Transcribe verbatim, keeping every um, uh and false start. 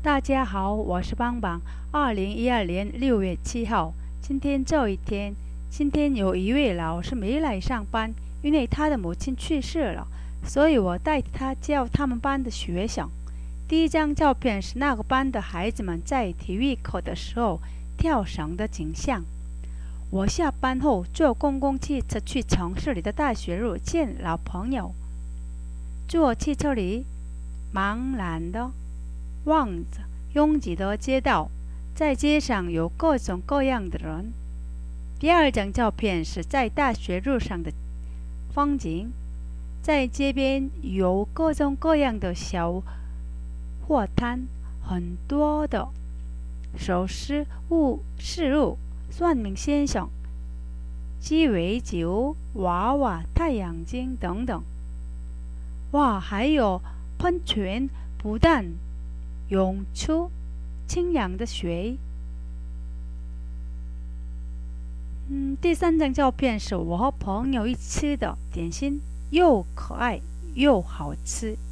大家好，我是邦邦。二零一二年六月七号，今天这一天，今天有一位老师没来上班，因为他的母亲去世了，所以我代替他教他们班的学生。第一张照片是那个班的孩子们在体育课的时候跳绳的景象。我下班后坐公共汽车去城市里的大学路见老朋友。坐汽车里，茫然的望着拥挤的街道，在街上有各种各样的人。第二张照片是在大学路上的风景，在街边有各种各样的小货摊，很多的首饰物饰物，算命先生、鸡尾酒、娃娃、太阳镜等等。哇，还有喷泉，不但涌出清凉的水。嗯，第三张照片是我和朋友一起吃的点心，又可爱又好吃。